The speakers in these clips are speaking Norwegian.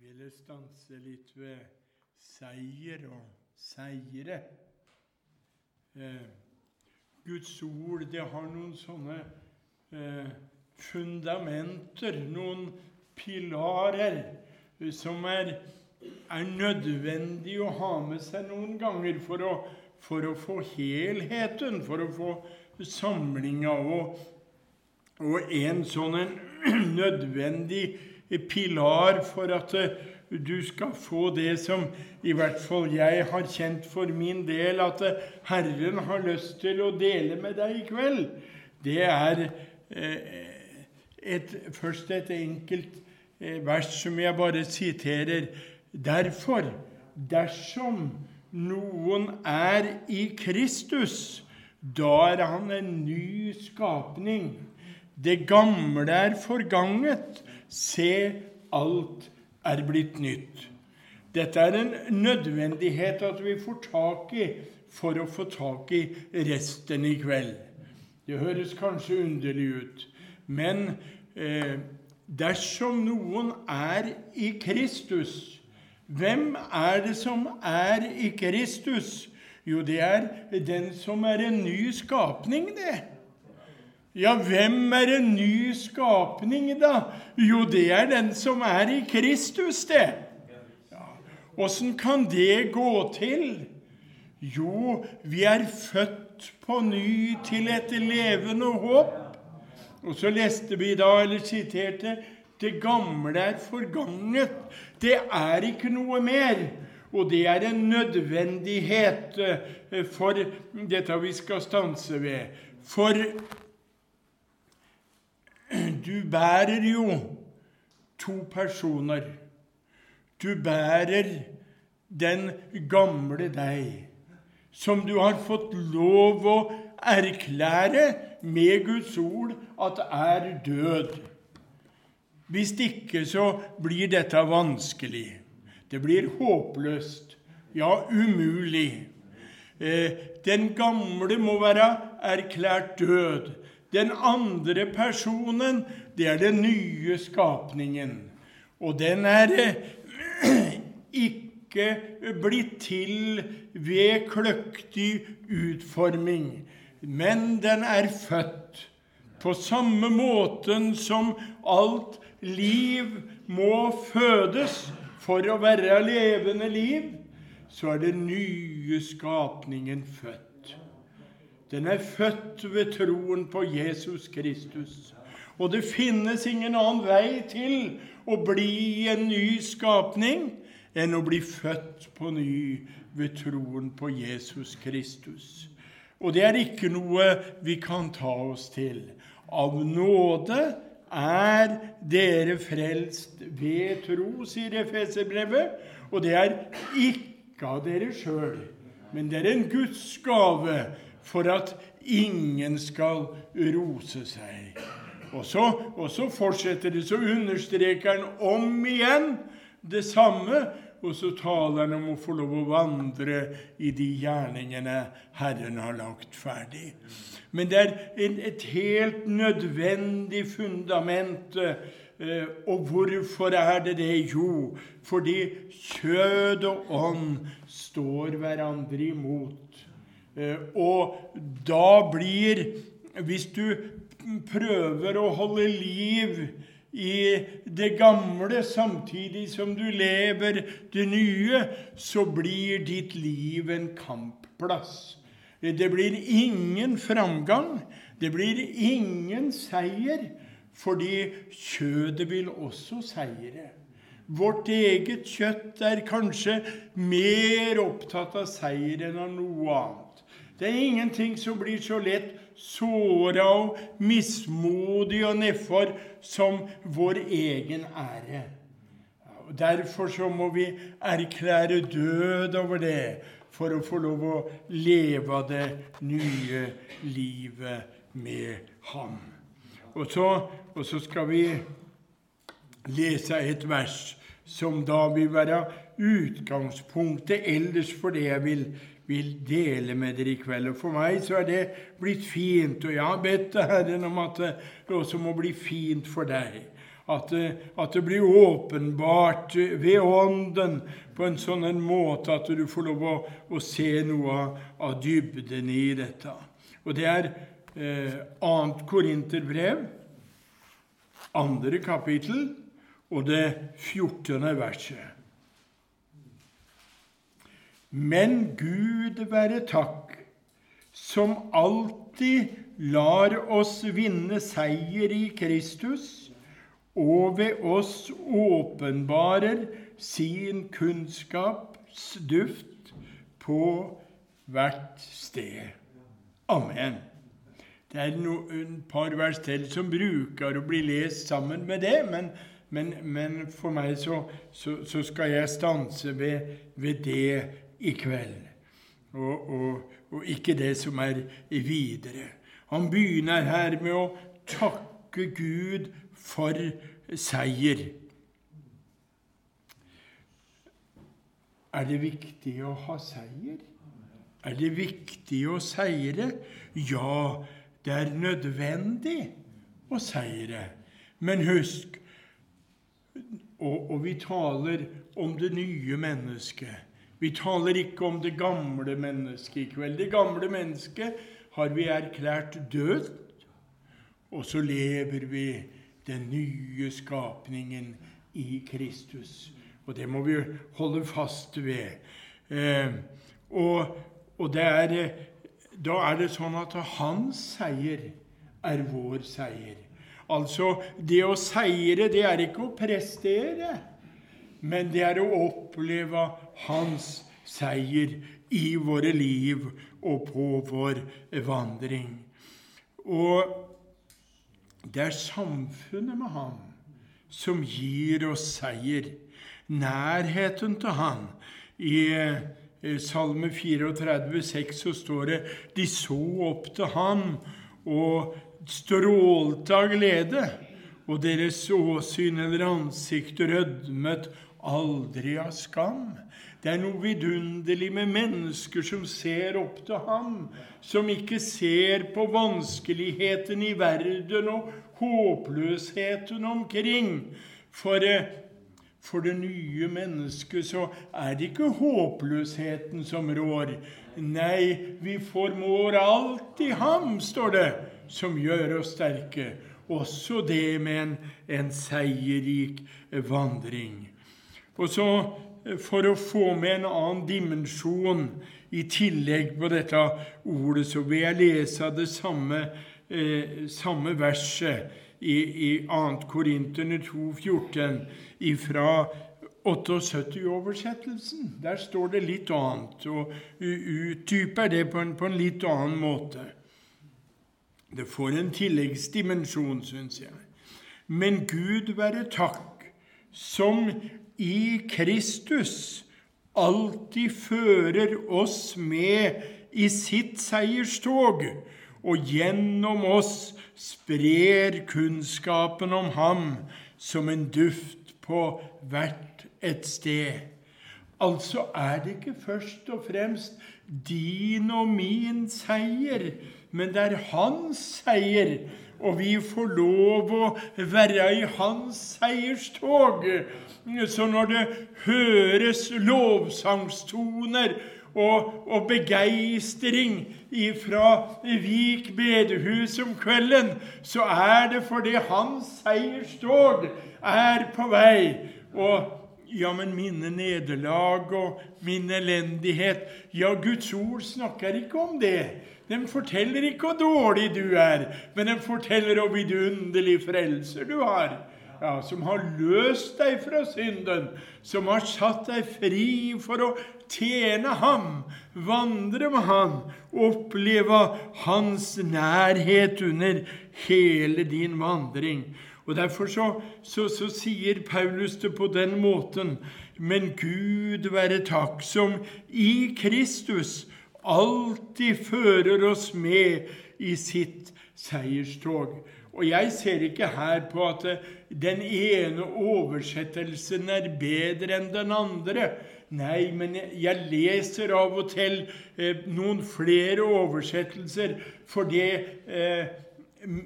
ville stanse litt ved seier og seire. Guds ord, det har noen sånne fundamenter, noen pilarer, som er nødvendig å ha med seg noen ganger for å få helheten, for å få samlinga. Og en sånn nødvendig pilar for at du skal få det som i hvert fall jeg har kjent for min del, at Herren har lyst til å dele med deg i kveld. Det er først et enkelt vers som jeg bare siterer. Derfor, dersom noen er i Kristus, da er han en ny skapning. Det gamle er forganget. Se, alt er blitt nytt. Dette er en nødvendighet at vi får tak i for å få tak i resten i kveld. Det høres kanskje underlig ut, men dersom noen er i Kristus, hvem er det som er i Kristus? Jo, det er den som er en ny skapning, det. Ja, hvem er en ny skapning da? Jo, det er den som er i Kristus, det. Ja. Hvordan kan det gå til? Jo, vi er født på ny til et levende håp. Og så leste vi da, eller siterte, det gamle er forganget. Det er ikke noe mer. Og det er en nødvendighet for dette vi skal stanse ved. For du bærer jo to personer. Du bærer den gamle deg, som du har fått lov å erklære med Guds ord at er død. Hvis ikke så blir dette vanskelig. Det blir håpløst, ja umulig. Den gamle må være erklært død. Den andre personen, det er den nye skapningen. Og den er ikke blitt til ved kløktig utforming, men den er født på samme måten som alt liv må fødes for å være levende liv, så er den nye skapningen født. Den er født ved troen på Jesus Kristus. Og det finnes ingen annen vei til å bli en ny skapning enn å bli født på ny ved troen på Jesus Kristus. Og det er ikke noe vi kan ta oss til. Av nåde er dere frelst ved tro, sier Efeserbrevet, og det er ikke av dere selv, men det er en Guds gave for at ingen skal rose seg. Og så fortsetter det, så understreker han om igjen det samme, og så taler han om å få lov å vandre i de gjerningene Herren har lagt ferdig. Men det er et helt nødvendig fundament. Og hvorfor er det det? Jo, fordi kjød og ånd står hverandre imot. Og da blir, hvis du prøver å holde liv i det gamle samtidig som du lever det nye, så blir ditt liv en kampplass. Det blir ingen framgang, det blir ingen seier, fordi kjødet vil også seire. Vårt eget kjøtt er kanskje mer opptatt av seier enn av noe annet. Det er ingenting som blir så lett såret og mismodig og nedfor som vår egen ære. Derfor så må vi erklære død over det, for å få lov å leve det nye livet med ham. Og så skal vi lese et vers som da vil være utgangspunktet ellers for det jeg vil dele med dere i kveld. Og for meg så er det blitt fint, og jeg har bedt Herren om at det også må bli fint for deg. At det blir åpenbart ved ånden på en sånn en måte at du får lov å se noe av dybden i dette. Og det 2. Korinterbrev, 2. kapittel, og det 14. verset. Men Gud være takk, som alltid lar oss vinne seier i Kristus, og ved oss åpenbarer sin kunnskapsduft på hvert sted. Amen. Det et par vers til som bruker å bli lest sammen med det, men for meg så skal jeg stanse ved det i kveld, og ikke det som videre. Han begynner her med å takke Gud for seier. Det viktig å ha seier? Det viktig å seire? Ja, det nødvendig å seire. Men husk, og vi taler om det nye mennesket. Vi taler ikke om det gamle mennesket i kveld. Det gamle mennesket har vi erklært død, og så lever vi den nye skapningen i Kristus. Og det må vi holde fast ved. Og da det sånn at hans seier vår seier. Altså, det å seire, det ikke å prestere, men det å oppleve hans seier i våre liv og på vår vandring. Og det samfunnet med ham som gir oss seier. Nærheten til han. I Salme 34,6 så står det: de så opp til ham og strålte av glede, og deres åsyn eller ansikt rødmet aldri av skam. Det noe vidunderlig med mennesker som ser opp til ham, som ikke ser på vanskeligheten i verden og håpløsheten omkring. For det nye mennesket så det ikke håpløsheten som rår. Nei, vi formår alt i ham, står det, som gjør oss sterke. Også det med en seierrik vandring. Og så, for å få med en annen dimensjon i tillegg på dette ordet, så vil jeg lese det samme verset i 2. Korinterne 2,14 fra 78-oversettelsen. Der står det litt annet, og utdyper det på en litt annen måte. Det får en tilleggsdimensjon, synes jeg. Men Gud være takk, som i Kristus alltid fører oss med i sitt seierstog, og gjennom oss sprer kunnskapen om ham som en duft på hvert et sted. Altså det ikke først og fremst din og min seier, men det hans seier, og vi får lov å være i hans seierstog. Så når det høres lovsangstoner og begeistring ifra Vik bedehus om kvelden, så det fordi hans seierstog på vei. Og ja, men mine nederlag og min elendighet, ja, Guds ord snakker ikke om det. Den forteller ikke hvor dårlig du men den forteller hvor vidunderlig frelser du har. Ja, som har løst deg fra synden, som har satt deg fri for å tjene ham, vandre med ham, oppleve hans nærhet under hele din vandring. Og derfor så sier Paulus det på den måten: men Gud være takk, som i Kristus alltid fører oss med i sitt seierstog. Og jeg ser ikke her på at den ene oversettelsen bedre enn den andre. Nei, men jeg leser av og til noen flere oversettelser, for det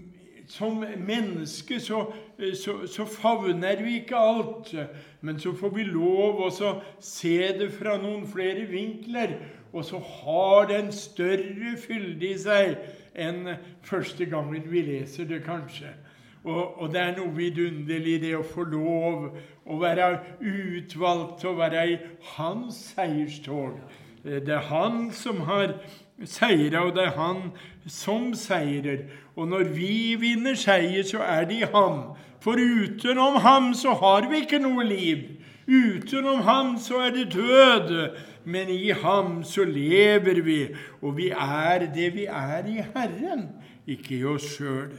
som menneske så favner vi ikke alt, men så får vi lov å se det fra noen flere vinkler, og så har det en større fylde i seg enn første gangen vi leser det kanskje. Og det er noe vidunderlig det å få lov å være utvalgt og være i hans seierstog. Det er han som har seiret, og det er han som seirer. Og når vi vinner seier, så er det i ham. For utenom ham så har vi ikke noe liv. Utenom ham så er det død. Men i ham så lever vi, og vi er det vi er i Herren, ikke i oss selv.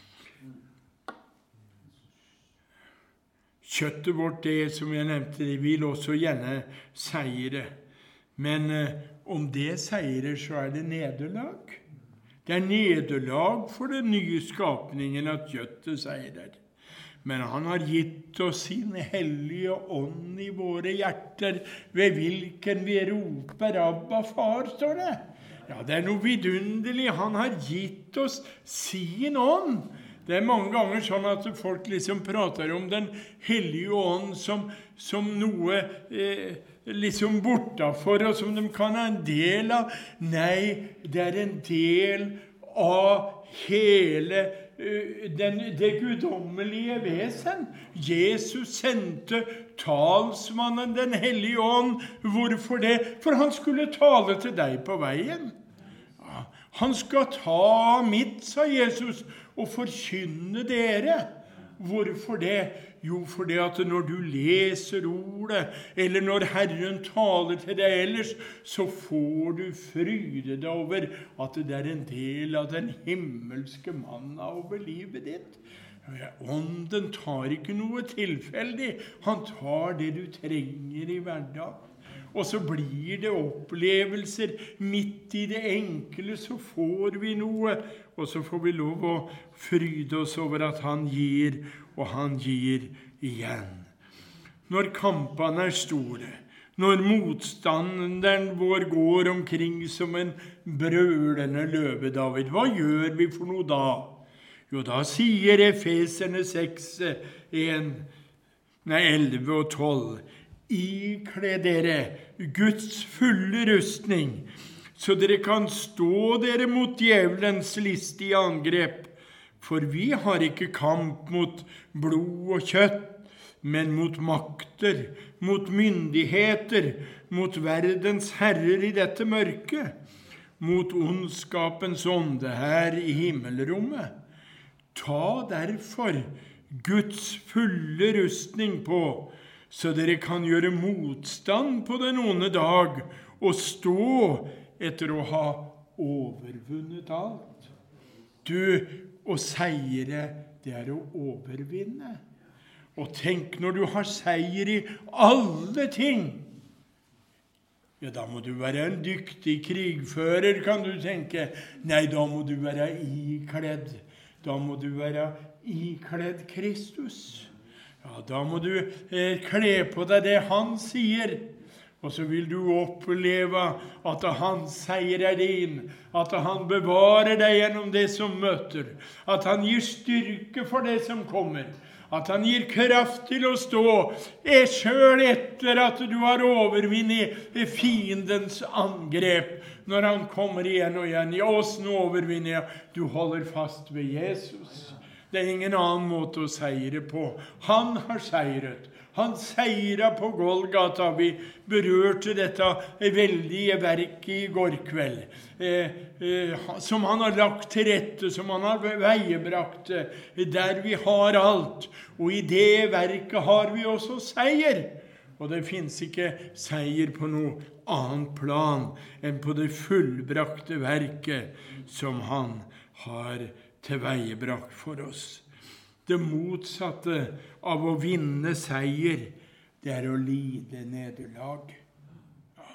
Kjøttet vårt, det som jeg nevnte, det vil også gjerne seire. Men om det seirer, så er det nederlag. Det er nederlag for den nye skapningen at kjøttet seirer. Men han har gitt oss sin hellige ånd i våre hjerter, ved hvilken vi roper Abba, far, står det. Ja, det er noe vidunderlig. Han har gitt oss sin ånd. Det er mange ganger sånn at folk liksom prater om den hellige ånd som noe liksom bortafor, og som de kan ha en del av. Nei, det er en del av hele det guddommelige vesen. Jesus sendte talsmannen, den hellige ånd. Hvorfor det? For han skulle tale til deg på veien. Ja, han skal ta mitt, sa Jesus, og forkynne dere. Hvorfor det? Jo, fordi at når du leser ordet, eller når Herren taler til deg ellers, så får du fryde deg over at det er en del av den himmelske manna over livet ditt. Ånden tar ikke noe tilfeldig. Han tar det du trenger i hverdagen. Og så blir det opplevelser. Midt i det enkle så får vi noe, og så får vi lov å fryde oss over at han gir, og han gir igjen. Når kampene er store, når motstanderen vår går omkring som en brølende løve, David, hva gjør vi for noe da? Jo, da sier Efeserne 6, 11 og 12, ikle dere Guds fulle rustning, så dere kan stå dere mot djevelens listige angrep. For vi har ikke kamp mot blod og kjøtt, men mot makter, mot myndigheter, mot verdens herrer i dette mørket, mot ondskapens ånde her i himmelrommet. Ta derfor Guds fulle rustning på, så dere kan gjøre motstand på den onde dag og stå etter å ha overvunnet alt. Du, å seire, det er å overvinne. Og tenk, når du har seier i alle ting, ja, da må du være en dyktig krigfører, kan du tenke. Nei, da må du være ikledd. Da må du være ikledd Kristus. Ja, da må du kle på deg det han sier, og så vil du oppleve at hans seier er din, at han bevarer deg gjennom det som møter, at han gir styrke for det som kommer, at han gir kraft til å stå, selv etter at du har overvunnet fiendens angrep, når han kommer igjen og igjen. Ja, åssen overvinner jeg? Du holder fast ved Jesus. Det er ingen annen måte å seire på. Han har seiret. Han seiret på Golgata. Vi berørte dette veldige verket i går kveld. Som han har lagt til rette, som han har veiebrakt, der vi har alt. Og i det verket har vi også seier. Og det finnes ikke seier på noe annet plan enn på det fullbrakte verket som han har tilveiebrakt for oss. Det motsatte av å vinne seier, det er å lide nederlag. Ja.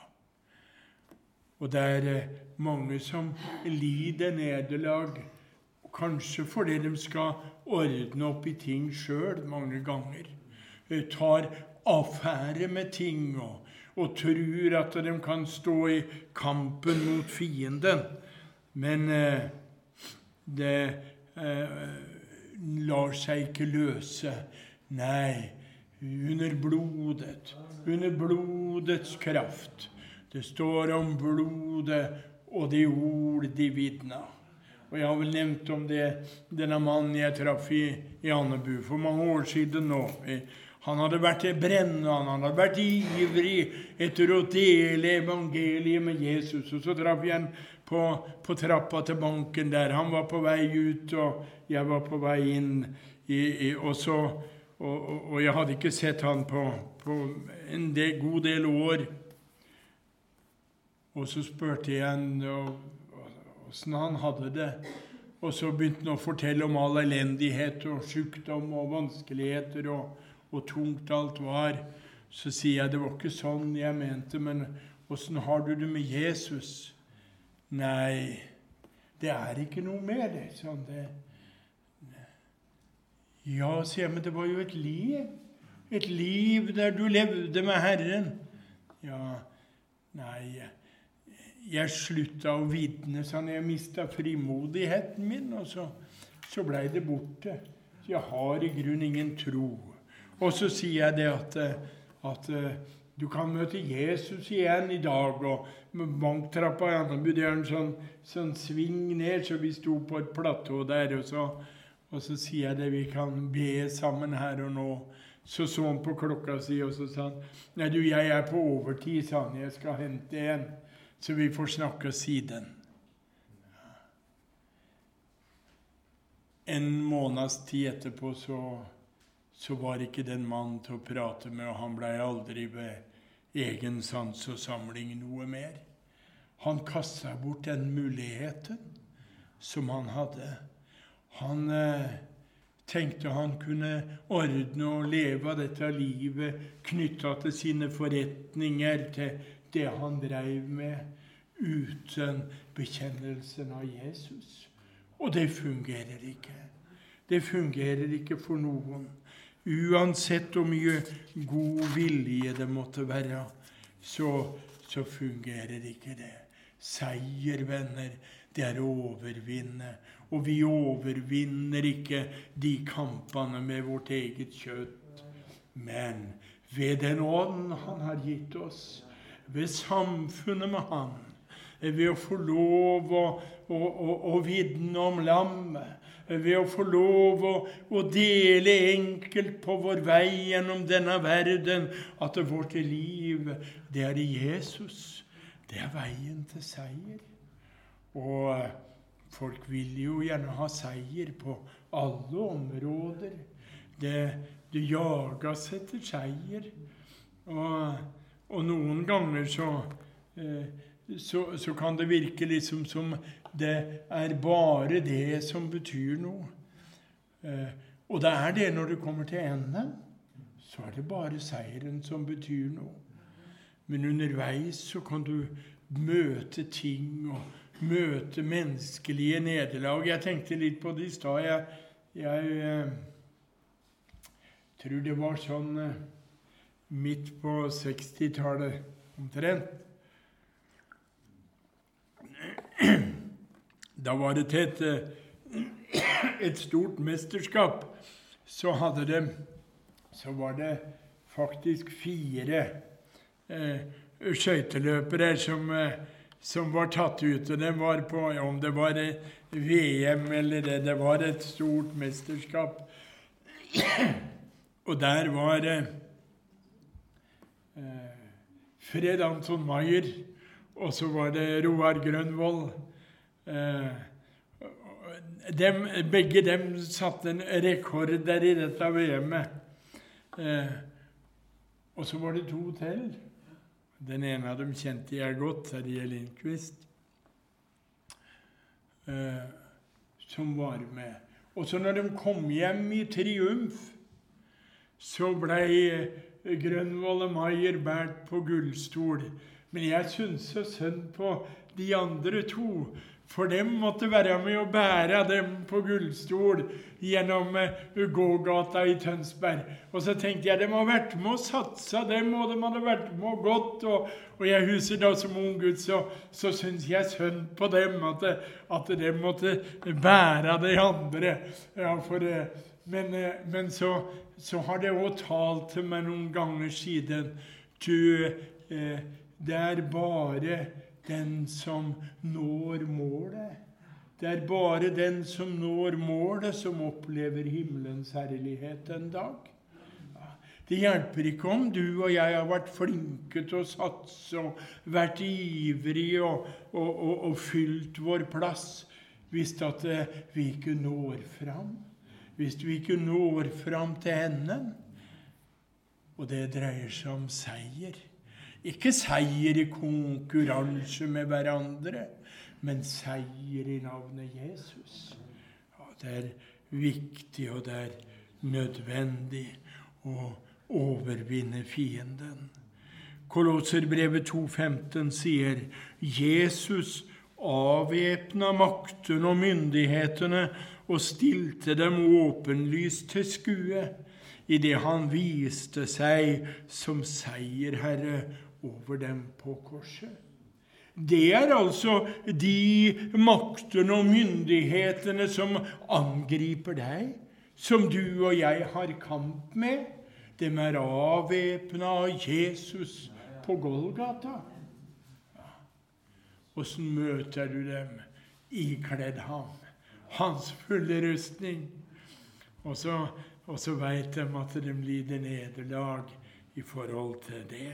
Og det er mange som lider nederlag, kanskje fordi de skal ordne opp i ting selv mange ganger. Tar affære med ting og tror at de kan stå i kampen mot fienden. Men lar seg ikke løse. Nei, under blodets kraft. Det står om blodet og de ord de vitnet. Og jeg har vel nevnt om det, denne mannen jeg traff i Andebu for mange år siden nå. Han hadde vært brennende, han hadde vært ivrig etter å dele evangeliet med Jesus. Og så traff jeg han på trappa til banken der. Han var på vei ut, og jeg var på vei inn. Og jeg hadde ikke sett han på en god del år. Og så spurte jeg han hvordan han hadde det. Og så begynte han å fortelle om all elendighet og sykdom og vanskeligheter og tungt alt var. Så sier jeg, det var ikke sånn jeg mente, men hvordan har du det med Jesus? Nei, det er ikke noe mer det. Sånn det. Ja, sier jeg, men det var jo et liv. Et liv der du levde med Herren. Ja, nei, jeg sluttet å vitne, sånn jeg mistet frimodigheten min, og så ble det borte. Jeg har i grunn ingen tro. Og så sier jeg det at du kan møte Jesus igjen i dag, og med banktrappa i Andebu, det er en sånn sving ned, så vi sto på et platå der, og så sier jeg det, vi kan be sammen her og nå. Så han på klokka si, og så sa han, nei du, jeg er på overtid, sa han, jeg skal hente en. Så vi får snakke siden. En måneds tid etterpå så var ikke den mannen til å prate med, og han ble aldri ved egen sans og samling noe mer. Han kastet bort den muligheten som han hadde. Han tenkte han kunne ordne og leve av dette livet knyttet til sine forretninger, til det han drev med, uten bekjennelsen av Jesus. Og det fungerer ikke. Det fungerer ikke for noen. Uansett hvor mye god vilje det måtte være, så fungerer ikke det. Seier, venner, det er å overvinne. Og vi overvinner ikke de kampene med vårt eget kjøtt. Men ved den ånd han har gitt oss, ved samfunnet med han, ved å få lov å vitne om lammet, ved å få lov å dele enkelt på vår vei gjennom denne verden, at vårt liv, det er i Jesus. Det er veien til seier. Og folk vil jo gjerne ha seier på alle områder. Det jages etter seier. Og noen ganger så kan det virke liksom som det er bare det som betyr noe. Og det er det når det kommer til enden. Så er det bare seieren som betyr noe. Men underveis så kan du møte ting og møte menneskelige nederlag. Jeg tenkte litt på det i stad. Jeg tror det var sånn midt på 60-tallet omtrent. Da var det til et stort mesterskap. Så var det faktisk 4 skøyteløpere som var tatt ut. Og det var på, om det var VM eller det var et stort mesterskap. Og der var Fred Anton Meyer, og så var det Roar Grønvold. Begge dem satte en rekord der i dette VM-et. Og så var det 2 til. Den ene av dem kjente jeg godt, Terje Lindqvist, som var med. Og så når de kom hjem i triumf, så ble Grønvold og Meyer båret på gullstol. Men jeg synes så synd på de andre 2, For dem måtte være med å bære dem på gullstol gjennom gågata i Tønsberg. Og så tenkte jeg, de har vært med å satse dem, og de hadde vært med og gått. Og jeg husker da som ung Gud, så synes jeg synd på dem, at de måtte bære de andre. Ja, men så har det også talt til meg noen ganger siden. Det er bare den som når målet. Det er bare den som når målet, som opplever himmelens herlighet en dag. Det hjelper ikke om du og jeg har vært flinke til å satse og vært ivrige og fylt vår plass, hvis at vi ikke når fram. Hvis vi ikke når fram til enden. Og det dreier seg om seier. Ikke seier i konkurranse med hverandre, men seier i navnet Jesus. Ja, det er viktig, og det er nødvendig å overvinne fienden. Kolosserbrevet 2,15 sier, Jesus avvæpnet makten og myndighetene og stilte dem åpenlyst til skue, i det han viste seg som seierherre over dem på korset. Det er altså de maktene og myndighetene som angriper deg, som du og jeg har kamp med. De er avvæpnet av Jesus på Golgata. Hvordan møter du dem? Ikledd ham, hans fulle rustning. Og så vet de at de lider nederlag i forhold til det.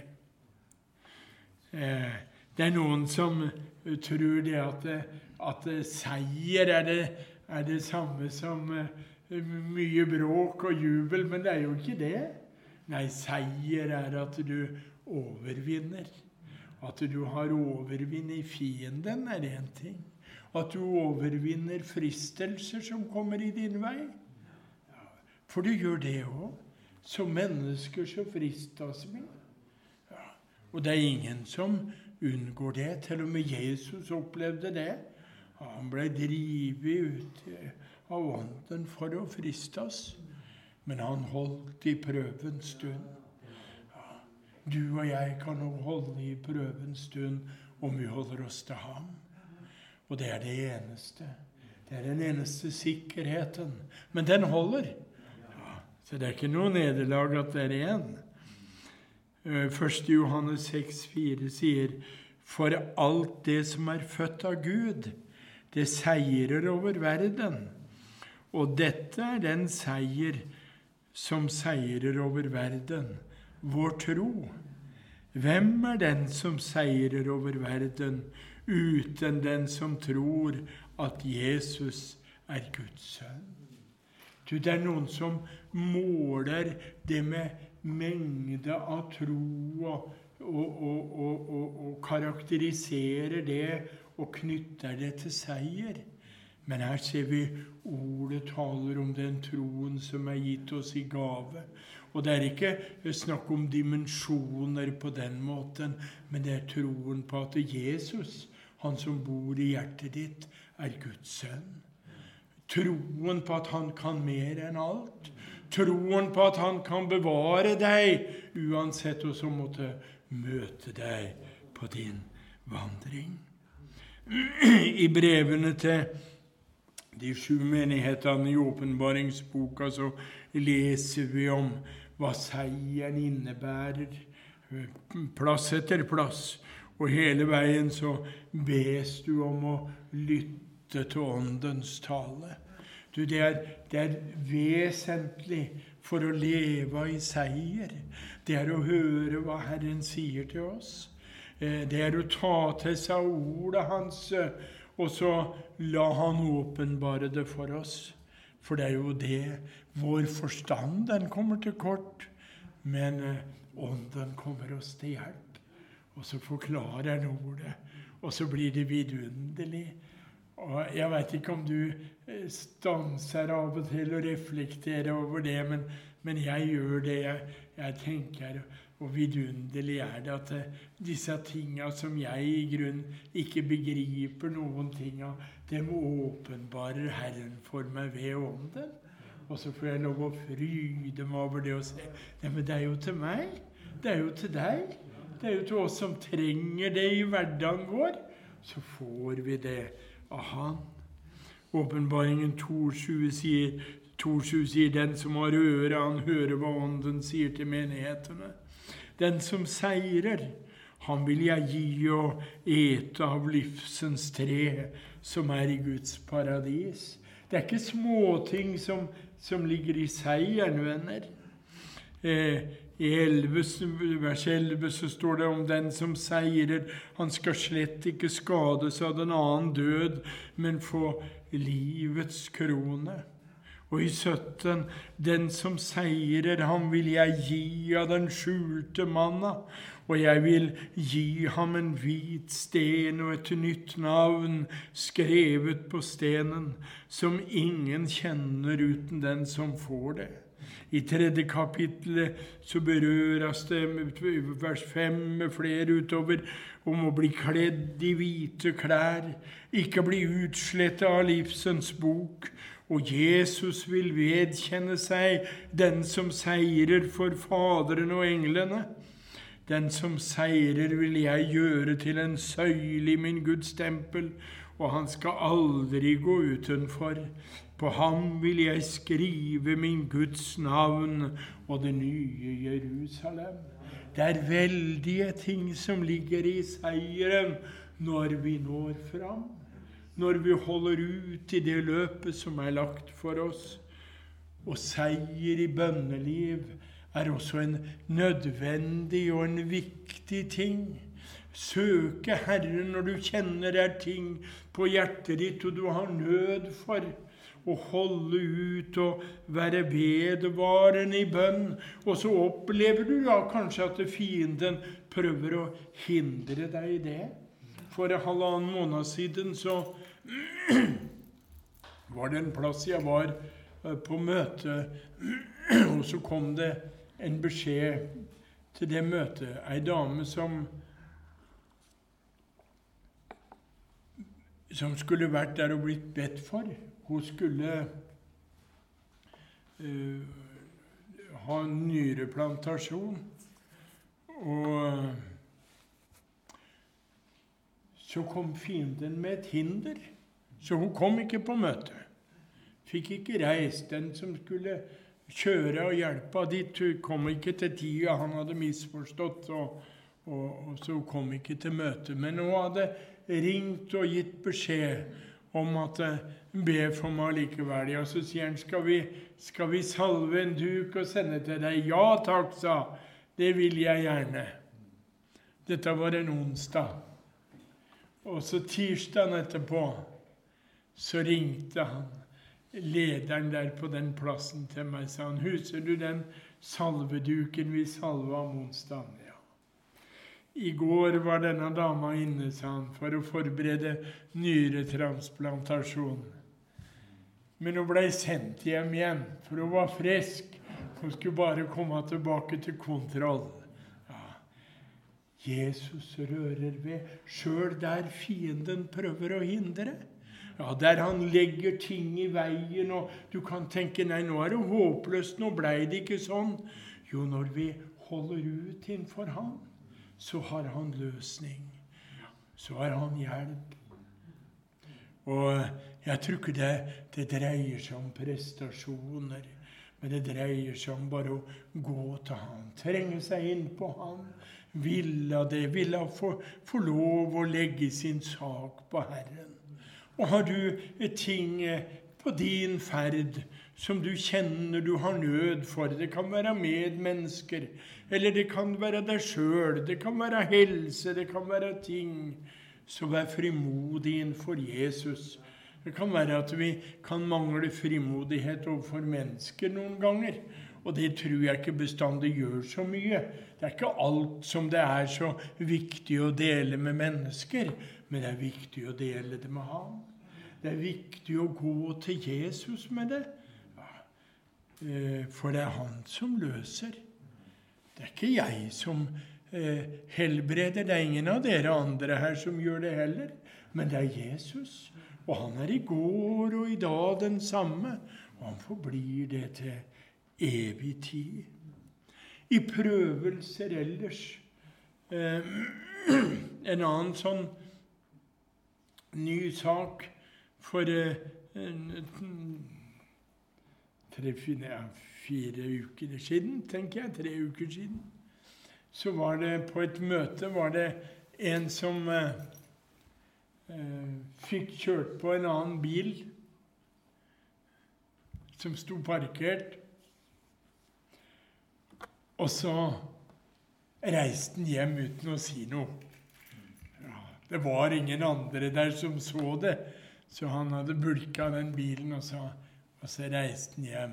Det er noen som tror det at seier er det samme som mye bråk og jubel, men det er jo ikke det. Nei, seier er at du overvinner. At du har overvinnet fienden er en ting. At du overvinner fristelser som kommer i din vei. For du gjør det også. Som mennesker så fristes vi. Ja. Og det er ingen som unngår det. Til og med Jesus opplevde det. Han ble drivet ut av ånden for å fristes. Men han holdt i prøvens stund. Ja. Du og jeg kan også holde i prøvens stund om vi holder oss til ham. Og det er det eneste. Det er den eneste sikkerheten. Men den holder. Så det er ikke noe nederlag at det er en. 1. Johannes 6,4 sier, for alt det som er født av Gud, det seirer over verden. Og dette er den seier som seirer over verden, vår tro. Hvem er den som seirer over verden, uten den som tror at Jesus er Guds sønn? Det er noen som måler det med mengde av tro og karakteriserer det og knytter det til seier. Men her ser vi ordet taler om den troen som er gitt oss i gave. Og det er ikke snakk om dimensjoner på den måten, men det er troen på at Jesus, han som bor i hjertet ditt, er Guds sønn. Troen på at han kan mer enn alt. Troen på at han kan bevare deg, uansett hva som måtte møte deg på din vandring. I brevene til de 7 menighetene i åpenbaringsboka så leser vi om hva seieren innebærer, plass etter plass. Og hele veien så bes du om å lytte til åndens tale. Det er vesentlig for å leve i seier. Det er å høre hva Herren sier til oss. Det er å ta til seg ordet hans, og så la han åpenbare det for oss. For det er jo det, vår forstand, den kommer til kort, men ånden kommer oss til hjelp. Og så forklarer han ordet, og så blir det vidunderlig. Og jeg vet ikke om du stanser av og til og reflekterer over det, Men jeg gjør det jeg tenker, og vidunderlig det at disse tingene som jeg i grunn ikke begriper noen ting av, dem åpenbarer Herren for meg ved ånden. Og så får jeg lov å fryde meg over det og se, men det jo til meg, det jo til deg, det jo til oss som trenger det i hverdagen vår, så får vi det av Han. Åpenbaringen 2:7 sier, den som har øre, han hører hva ånden sier til menighetene. Den som seirer, han vil jeg gi å ete av livsens tre, som i Guds paradis. Det ikke småting som ligger i seieren, venner. I vers 11 så står det om den som seirer. Han skal slett ikke skades av den annen død, men få livets krone. Og i 17, den som seirer, han vil jeg gi av den skjulte manna, og jeg vil gi ham en hvit sten og et nytt navn skrevet på stenen, som ingen kjenner uten den som får det. I 3. kapittelet så berøres det vers 5 med flere utover om å bli kledd i hvite klær, ikke bli utslettet av livsens bok, og Jesus vil vedkjenne seg den som seirer for Faderen og englene. Den som seirer vil jeg gjøre til en søyle i min Guds tempel, og han skal aldri gå utenfor. På ham vil jeg skrive min Guds navn og det nye Jerusalem. Det veldige ting som ligger i seieren når vi når fram. Når vi holder ut i det løpet som lagt for oss. Og seier i bønneliv også en nødvendig og en viktig ting. Søke Herren når du kjenner ting på hjertet ditt, og du har nød for å holde ut og være vedvarende i bønn. Og så opplever du kanskje at fienden prøver å hindre deg i det. For 1,5 måned siden så var det en plass jeg var på møte, og så kom det en beskjed til det møtet. En dame som skulle vært der og blitt bedt for. Hun skulle ha nyreplantasjon, og så kom fienden med et hinder, så hun kom ikke på møte. Fikk ikke reist. Den som skulle kjøre og hjelpe dit, kom ikke til tida. Han hadde misforstått, og så kom ikke til møte. Men hun hadde ringt og gitt beskjed om at be for meg likevel. Og så sier han, skal vi salve en duk og sende til deg? Ja takk, sa. Det vil jeg gjerne. Dette var en onsdag. Og så tirsdagen etterpå, så ringte han, lederen der på den plassen til meg, sa han, husker du den salveduken vi salva om onsdagen? Ja. I går var denne dama inne, sa han, for å forberede nyretransplantasjon. Men hun ble sendt hjem igjen, for hun var frisk. Hun skulle bare komme tilbake til kontroll. Jesus rører ved, selv der fienden prøver å hindre. Ja, der han legger ting i veien, og du kan tenke, nei, nå det håpløst, nå ble det ikke sånn. Jo, når vi holder ut innenfor han, så har han løsning. Så har han hjelp. Og jeg tror ikke det dreier seg om prestasjoner, men det dreier seg om bare å gå til han, trenge seg inn på han, ville få lov å legge sin sak på Herren. Og har du ting på din ferd som du kjenner du har nød for, det kan være medmennesker, eller det kan være deg selv, det kan være helse, det kan være ting, så vær frimodig innenfor Jesus. Det kan være at vi kan mangle frimodighet overfor mennesker noen ganger, og det tror jeg ikke bestandig gjør så mye. Det ikke alt som det så viktig å dele med mennesker, men det viktig å dele det med ham. Det viktig å gå til Jesus med det. Ja. For det han som løser. Det ikke jeg som helbreder. Det ingen av dere andre her som gjør det heller. Men det Jesus. Og han i går og i dag den samme. Og han forblir det til evig tid. I prøvelser ellers. En annen sånn ny sak for 4 uker siden, tenker jeg, 3 uker siden, så var det på et møte en som fikk kjørt på en annen bil som sto parkert, og så reiste han hjem uten å si noe. Det var ingen andre der som så det, så han hadde bulket den bilen, og så reiste han hjem.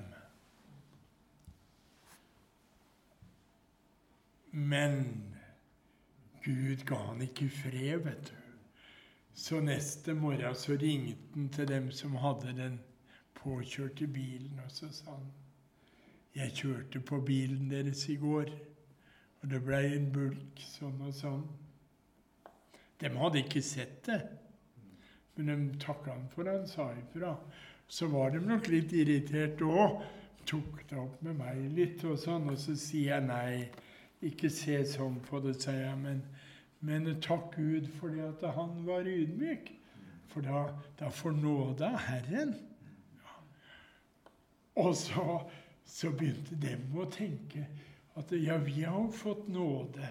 Men Gud ga han ikke fred, vet du. Så neste morgen så ringte han til dem som hadde den påkjørte bilen, og så sa han, jeg kjørte på bilen deres i går, og det ble en bulk, sånn og sånn. De hadde ikke sett det, men de takket han for han sa ifra. Så var de nok litt irritert også, tok det opp med meg litt og sånn, og så sier jeg nei, ikke se sånn på det, sier jeg, men takk Gud fordi at han var ydmyk, for da fornåde Herren. Ja. Og så begynte de å tenke at ja, vi har fått nåde.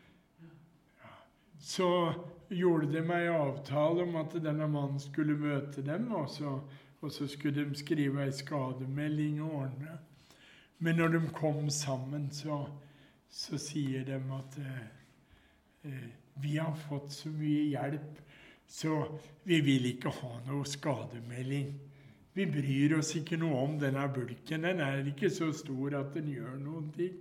Så gjorde de meg avtale om at denne mannen skulle møte dem, og så skulle de skrive en skademelding og ordne. Men når de kom sammen, så sier de at vi har fått så mye hjelp, så vi vil ikke ha noe skademelding. Vi bryr oss ikke noe om denne bulken. Den ikke så stor at den gjør noen ting.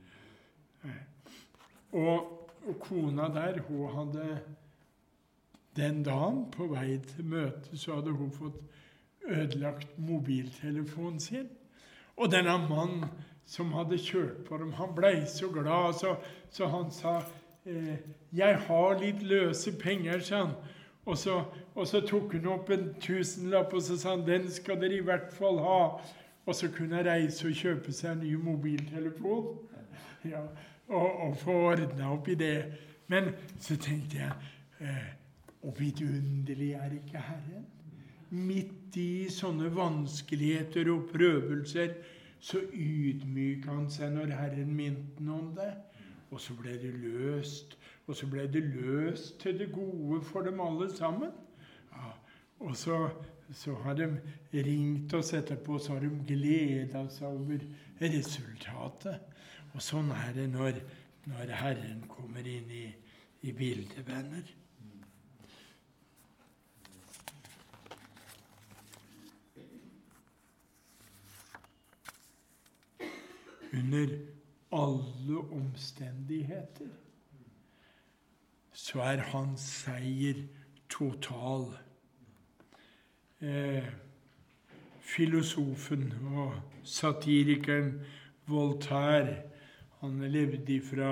Og kona der, hun hadde den dagen på vei til møte, så hadde hun fått ødelagt mobiltelefonen sin. Og denne mannen som hadde kjørt på dem, han ble så glad, så han sa, jeg har litt løse penger, sa han. Og så tok hun opp en 1000-lapp, og så sa han, den skal dere i hvert fall ha. Og så kunne jeg reise og kjøpe seg en ny mobiltelefon. Ja, og få ordnet opp i det. Men så tenkte jeg, og vidunderlig ikke Herren. Midt i sånne vanskeligheter og prøvelser, så ydmyker han seg når Herren minte om det. Og så ble det løst. Og så ble det løst til det gode for dem alle sammen. Ja, og så har de ringt oss etterpå, så har de gledet seg over resultatet. Og sånn det når Herren kommer inn i bildet, venner. Under alle omstendigheter så hans seier total. Filosofen og satirikeren Voltaire, han levde fra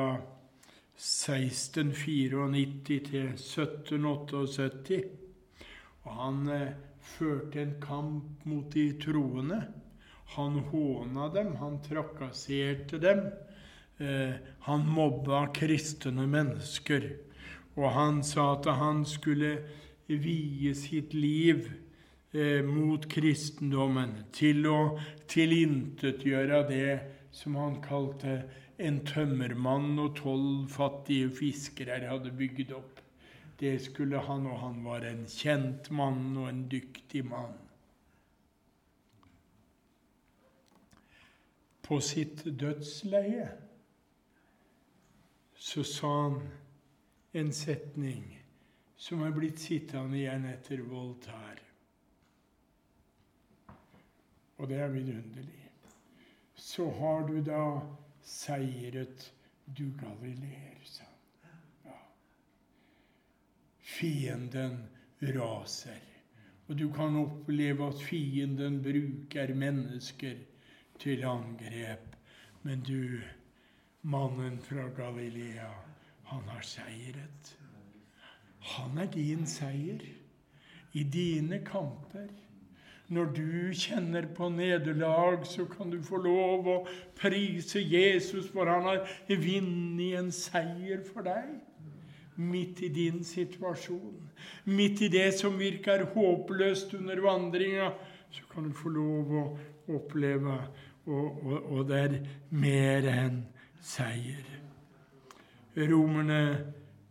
1694 til 1778, og han førte en kamp mot de troende. Han håna dem, han trakasserte dem, han mobba kristne mennesker, og han sa at han skulle vie sitt liv mot kristendommen, til å tilintetgjøre det som han kalte en tømmermann og 12 fattige fiskere hadde bygd opp. Det skulle han, og han var en kjent mann og en dyktig mann. På sitt dødsleie så sa han en setning som blitt sittende igjen etter Voltaire. Og det vidunderlig. Så har du da seiret, du Galileer, sa han. Ja. Fienden raser, og du kan oppleve at fienden bruker mennesker til angrep. Men du, mannen fra Galilea, han har seiret. Han din seier i dine kamper. Når du kjenner på nederlag, så kan du få lov å prise Jesus, for han har vunnet en seier for deg. Midt i din situasjon, midt i det som virker håpløst under vandringen, så kan du få lov å oppleve, og det mer enn seier. Romerne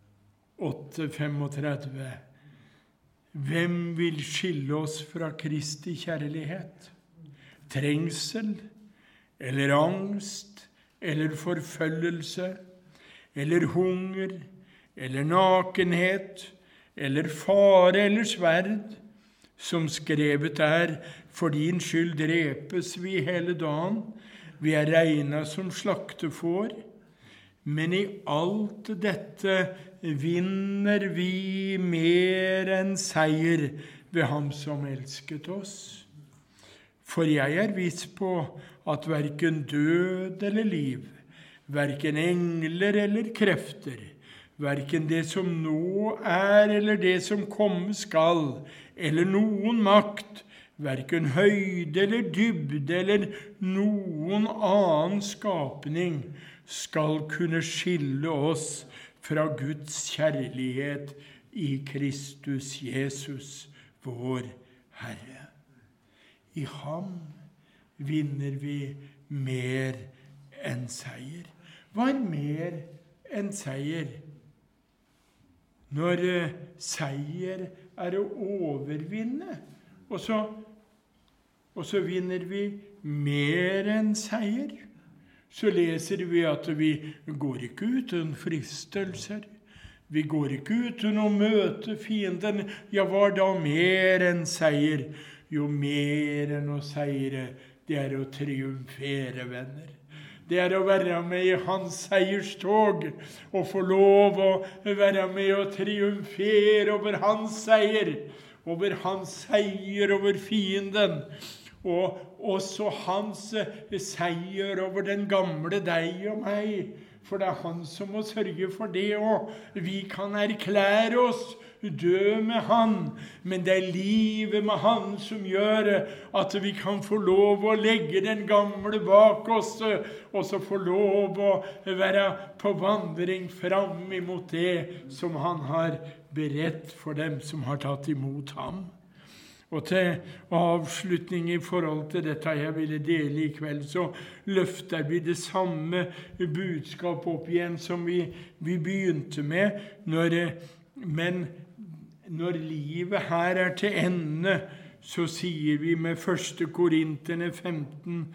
8:35. Hvem vil skille oss fra Kristi kjærlighet? Trengsel, eller angst, eller forfølgelse, eller hunger, eller nakenhet, eller fare, eller sverd, som skrevet for din skyld drepes vi hele dagen, vi regnet som slaktefår, men i alt dette vinner vi mer enn seier ved ham som elsket oss. For jeg viss på at hverken død eller liv, hverken engler eller krefter, hverken det som nå eller det som komme skal, eller noen makt, hverken høyde eller dybde eller noen annen skapning, skal kunne skille oss fra Guds kjærlighet i Kristus Jesus, vår Herre. I ham vinner vi mer enn seier. Hva mer enn seier? Når seier å overvinne, og så vinner vi mer enn seier, så leser vi at vi går ikke uten fristelser. Vi går ikke uten å møte fienden. Ja, hva da mer enn seier? Jo, mer enn å seire, det å triumfere, venner. Det å være med i hans seierstog, og få lov å være med og triumfere over hans seier over fienden, og også hans seier over den gamle deg og meg, for det han som må sørge for det, og vi kan erklære oss dø med han, men det livet med han som gjør at vi kan få lov å legge den gamle bak oss, og så få lov å være på vandring fram imot det som han har beredt for dem som har tatt imot ham. Og til avslutning i forhold til dette jeg ville dele i kveld, så løfter vi det samme budskap opp igjen som vi begynte med, men når livet her til ende, så sier vi med 1. Korinterne 15,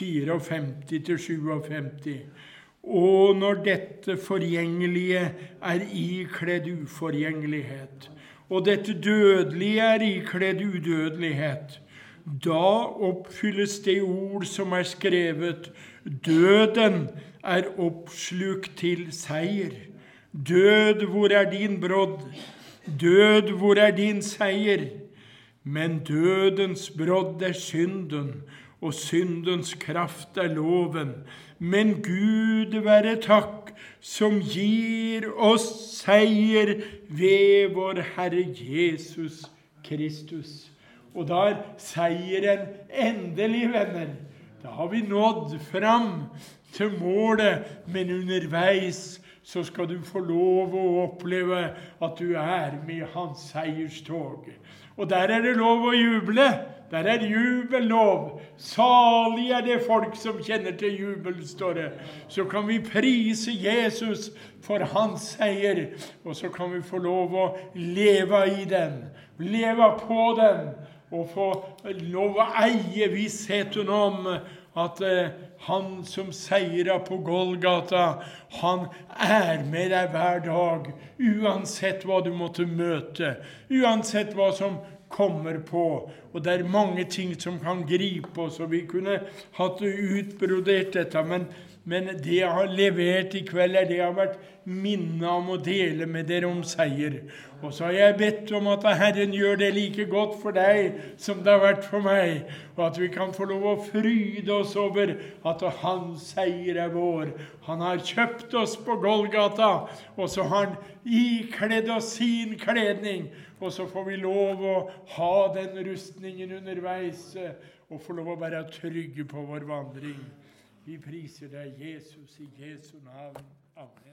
54-57. Og når dette forgjengelige ikledd uforgjengelighet, og dette dødelige ikledd udødelighet, da oppfylles det ord som skrevet, døden oppslukt til seier. Død, hvor din brodd? Død, hvor din seier? Men dødens brodd synden, og syndens kraft loven. Men Gud være takk, som gir oss seier ved vår Herre Jesus Kristus. Og da seieren endelig, venner. Da har vi nådd fram til målet, men underveis så skal du få lov å oppleve at du med i hans seierstog. Og der det lov å juble. Der jubellov. Salig det folk som kjenner til jubel, står det. Så kan vi prise Jesus for hans seier, og så kan vi få lov å leve i den, leve på den, og få lov å eie vissheten om at han som seirer på Golgata, han med deg hver dag, uansett hva du måtte møte, uansett hva som kommer på, og det mange ting som kan gripe oss, og vi kunne hatt utbrodert dette, men det jeg har levert I kveld det jeg har vært minnet om å dele med dere om seier. Og så har jeg bedt om at Herren gjør det like godt for deg som det har vært for meg, og at vi kan få lov å fryde oss over at hans seier vår. Han har kjøpt oss på Golgata, og så har han ikledd oss sin kledning, og så får vi lov å ha den rustningen underveis, og få lov å være trygge på vår vandring. Vi priser deg, Jesus, I Jesu navn. Amen.